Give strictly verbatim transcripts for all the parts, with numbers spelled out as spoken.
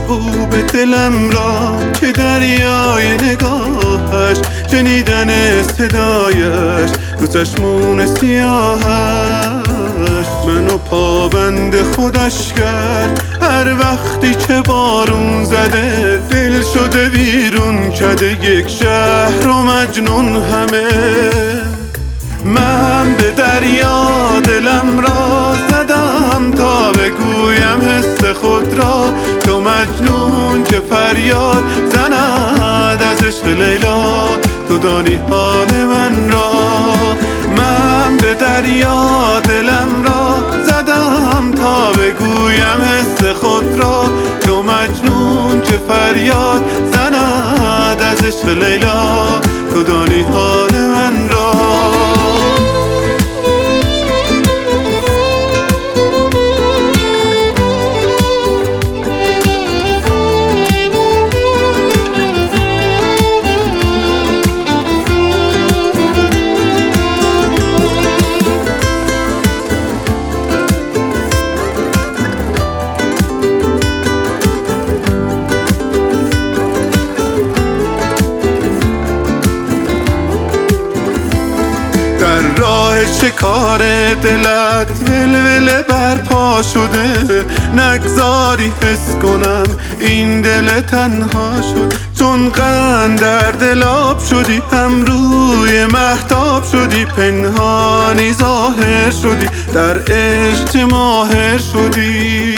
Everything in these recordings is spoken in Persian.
محبوب دلم را که دریای نگاهش، شنیدن صدایش تو چشمون سیاهش منو پابند خودش کرد. هر وقتی که بارون زده دل شده ویرون کده یک شهر و مجنون همه. من به دریا دلم را زدم تا بگویم حس خود را، تو مجنون که فریاد زند از عشق لیلا، تو دانی حال من را. من به دریا دلم را زدم تا بگویم حس خود را، تو مجنون که فریاد زند از عشق لیلا، تو دانی حال من را. در راه شکار دلت ولوله برپا شده، نگذاری حس کنم این دل تنها شد. چون قند در دلاب شدی هم روی مهتاب شدی، پنهانی ظاهر شدی در عشق ماهر شدی.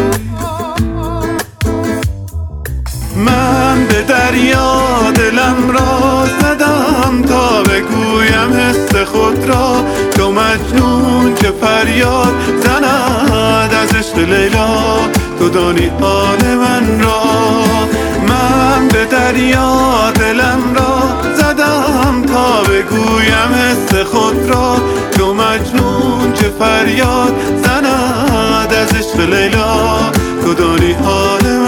من به دریا دلم را زدم تا بگویم حس خود را، تو مجنون که فریاد زند از عشق لیلا، تو دانی حال من را. من به دریا دلم را زدم تا بگویم حس خود را، تو مجنون که فریاد زند از عشق لیلا، تو دانی حال من را.